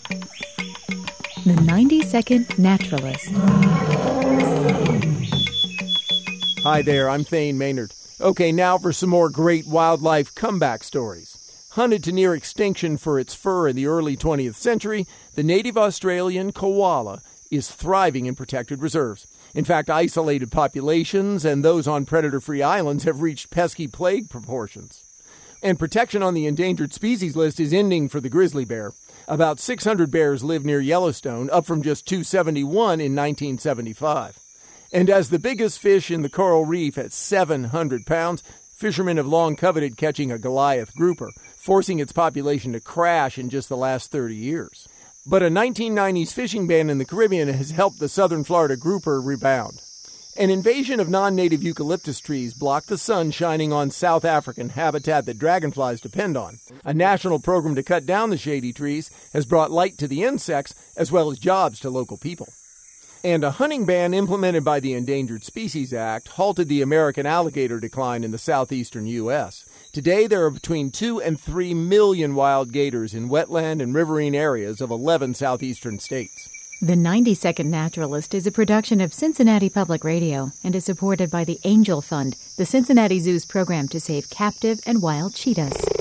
The 90-Second Naturalist. Hi there, I'm Thane Maynard. Okay, now for some more great wildlife comeback stories. Hunted to near extinction for its fur in the early 20th century, the native Australian koala is thriving in protected reserves. In fact, isolated populations and those on predator-free islands have reached pesky plague proportions. And protection on the endangered species list is ending for the grizzly bear. About 600 bears live near Yellowstone, up from just 271 in 1975. And as the biggest fish in the coral reef at 700 pounds, fishermen have long coveted catching a Goliath grouper, forcing its population to crash in just the last 30 years. But a 1990s fishing ban in the Caribbean has helped the southern Florida grouper rebound. An invasion of non-native eucalyptus trees blocked the sun shining on South African habitat that dragonflies depend on. A national program to cut down the shady trees has brought light to the insects as well as jobs to local people. And a hunting ban implemented by the Endangered Species Act halted the American alligator decline in the southeastern U.S. Today, there are between 2 and 3 million wild gators in wetland and riverine areas of 11 southeastern states. The 90-Second Naturalist is a production of Cincinnati Public Radio and is supported by the Angel Fund, the Cincinnati Zoo's program to save captive and wild cheetahs.